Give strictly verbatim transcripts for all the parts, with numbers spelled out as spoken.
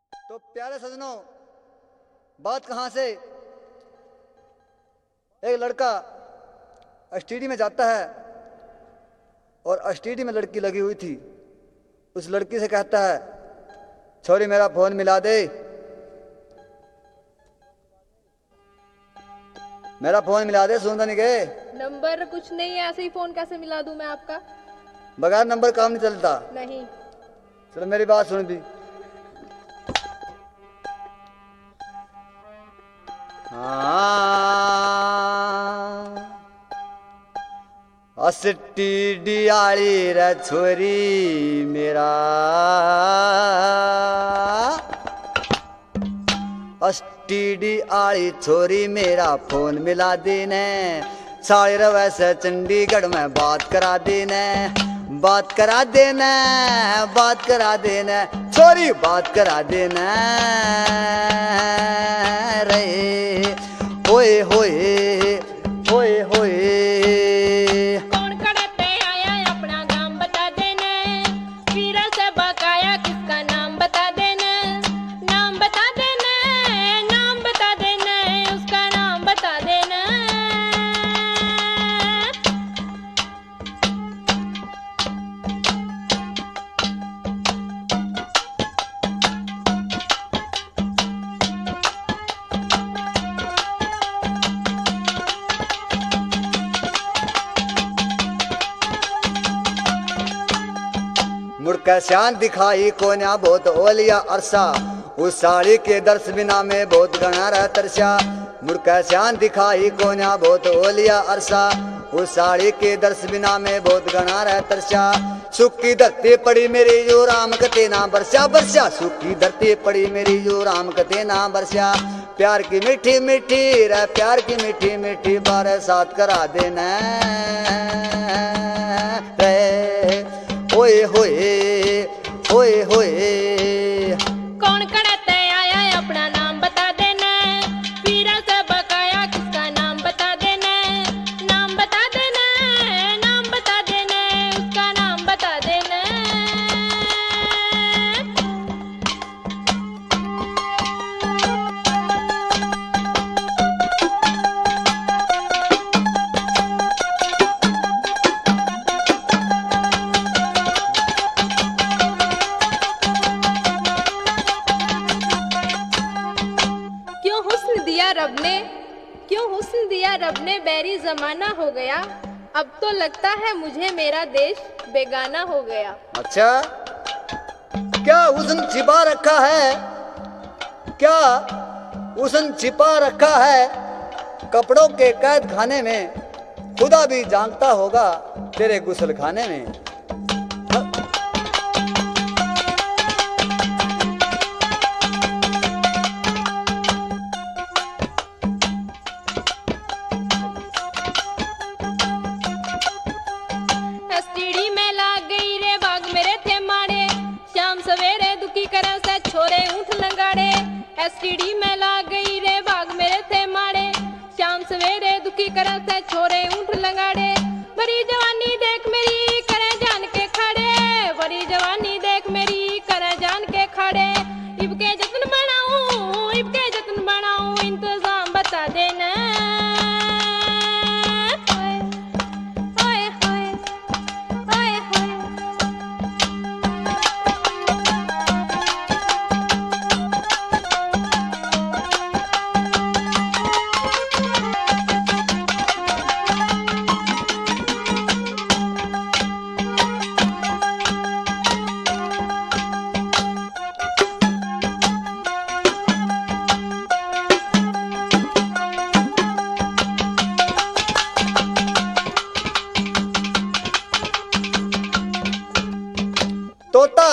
तो प्यारे सजनों, बात कहां से, एक लड़का एसटीडी में जाता है और एसटीडी में लड़की लगी हुई थी। उस लड़की से कहता है, छोरी मेरा फोन मिला दे, मेरा फोन मिला दे। सुनता नहीं गए? नंबर कुछ नहीं है, ऐसे ही फोन कैसे मिला दूं मैं आपका? बगैर नंबर काम नहीं चलता। नहीं। चलो मेरी बात सुन भी। एसटीडी आली रे छोरी मेरा, एसटीडी आली छोरी मेरा फोन मिला देने, साड़ी रवे से चंडीगढ़ में बात करा देने, बात करा देना, बात करा देना, छोरी बात करा देना रे। होए होए होए होए। कौन कड़ते आया अपना नाम बता देना, वीरा से बकाया किसका नाम बता देना, नाम बता देना, नाम बता देना, उसका नाम बता देना। मुड़का श्यान दिखाई कोन्या बहुत ओलिया अरसा, उस साड़ी के दर्श बिना में बहुत घना रह तरसा। मुड़का श्यान दिखाई कोन्या बहुत ओलिया अरसा, उस साड़ी के दर्श बिना में बहुत घना रह तरसा। सुख की धरती पड़ी मेरी जो राम कते ना बरसा, बरसा सुख की धरती पड़ी मेरी जो राम कते ना बरसा। प्यार की मीठी मीठी रे, प्यार की मीठी मीठी बारह साथ करा देना रे। होए होए होए होए। कौन कड़ते आया अपना नाम बता देना, वीरा से बकाया किसका नाम बता देना, नाम बता देना, नाम बता देना, उसका नाम बता देना। रब ने क्यों हुस्न दिया रब ने, बैरी जमाना हो गया, अब तो लगता है मुझे मेरा देश बेगाना हो गया। अच्छा, क्या हुस्न छिपा रखा है, क्या हुस्न छिपा रखा है कपड़ों के कैद खाने में, खुदा भी जानता होगा तेरे गुस्ल खाने में। एसटीडी में ला गई रे बाग मेरे थे मारे, शाम सवेरे दुखी करन से छोरे ऊंट लंगाड़े। बड़ी जवानी देख मेरी करे जान के खड़े, बड़ी जवानी देख मेरी करे जान के खड़े। इबके जतन बनाऊं, इबके जतन बनाऊं, इंतजाम बता देना। तोता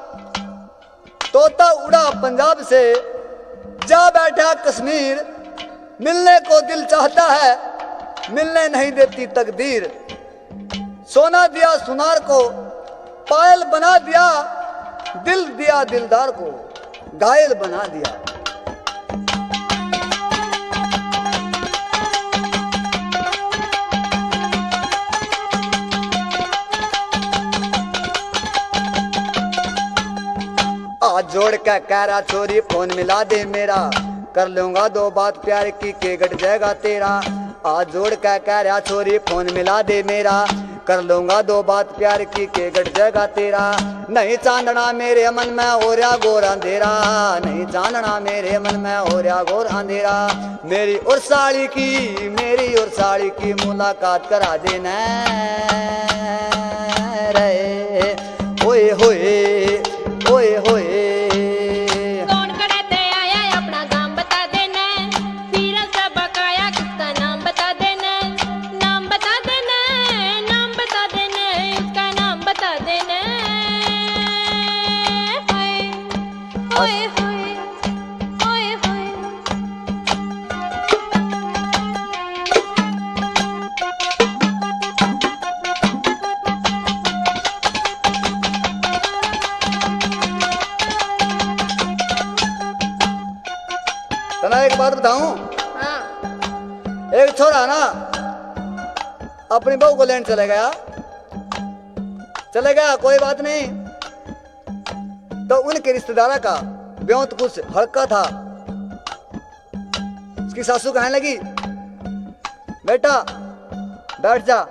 तोता उड़ा पंजाब से, जा बैठा कश्मीर, मिलने को दिल चाहता है, मिलने नहीं देती तकदीर। सोना दिया सुनार को, पायल बना दिया, दिल दिया दिलदार को, घायल बना दिया। आज जोड़ के कह रहा छोरी फोन मिला दे मेरा, कर लूंगा दो बात प्यार की के गट जाएगा तेरा। आज जोड़ के कह रहा छोरी फोन मिला दे मेरा, कर लूंगा दो बात प्यार की के गट जाएगा तेरा। नहीं चांदना मेरे मन में हो रहा घोर अंधेरा, नहीं चांदना मेरे मन में हो रहा घोर अंधेरा। मेरी और साड़ी की मेरी और साड़ी की मुलाकात करा देना रे। ओए होए ओए होए कौन कड़ते आया अपना नाम बता देना, फिर सब बकाया किसका नाम बता देना, नाम बता देना, नाम बता देना, उसका नाम बता देना। ओए होए ओए होए तना एक बात बताऊं, हाँ एक छोरा ना अपनी बहू को लेने चले गया चले गया कोई बात नहीं, तो उनके रिश्तेदारा का ब्योंत कुछ हल्का था। उसकी सासू कहने लगी बेटा बैठ जा,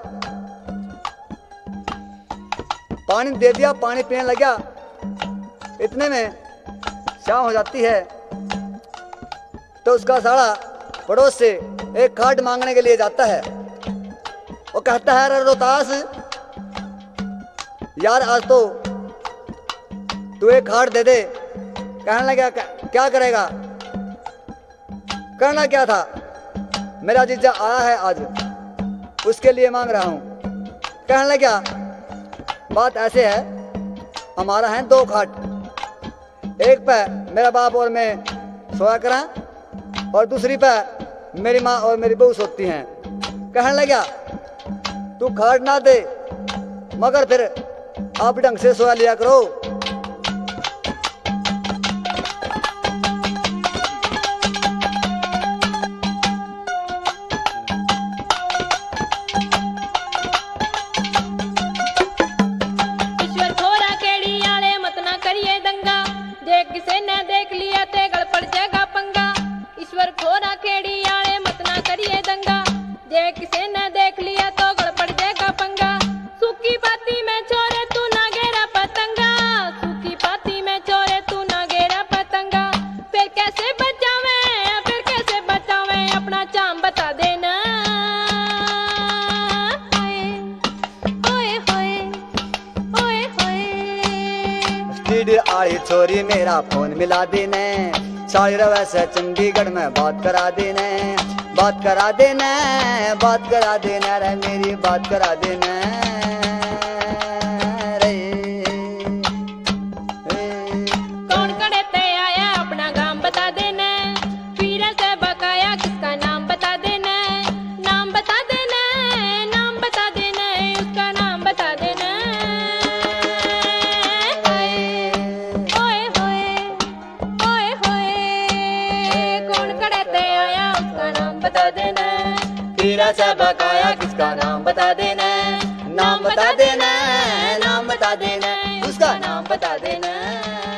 पानी दे दिया, पानी पीने लगा। इतने में शाम हो जाती है तो उसका साला पड़ोस से एक खाट मांगने के लिए जाता है। वो कहता है अरे रोहतास यार आज तो तू एक खाट दे दे। कहने लगा क्या करेगा, करना क्या था, मेरा जीजा आया है आज उसके लिए मांग रहा हूं। कहने लगा बात ऐसे है, हमारा है दो खाट, एक पे मेरा बाप और मैं सोया करा और दूसरी पे मेरी माँ और मेरी बहू सोती हैं। कहने लगा तू खाट ना दे मगर फिर आप ढंग से सोया लिया करो। ईश्वर थोड़ा केड़ी आले मत ना करिए दंगा, जे किसे ने देख लिया ते गल पड़ जाएगा पंगा। ईश्वर थोड़ा केड़ी आले मत ना करिए दंगा, जे किसे ने देख लिया तो गल पड़ जाएगा पंगा। सूखी पाती में छोरे तू ना गेरा पतंगा, सूखी पाती में छोरे तू ना गेरा पतंगा। फिर कैसे बचावे फिर कैसे बचावे अपना चाम बता देना। ओए होए ओए होए स्टीडी आड़ी छोरी मेरा फोन मिला देने, साड़ी रवे से चंडीगढ़ में बात करा देने, बात करा देना बात करा देना रे मेरी बात करा देना रे। कौन कड़ते आया अपना गांव बता देना, फिर से बकाया किसका नाम बता देना, नाम बता देना, नाम बता देना, उसका नाम बता देना। ओए होए ओए होए कौन कड़ते आया उसका नाम बता देना, फिर से बकाया किसका नाम बता देना, नाम बता देना नाम बता देना उसका नाम बता देना।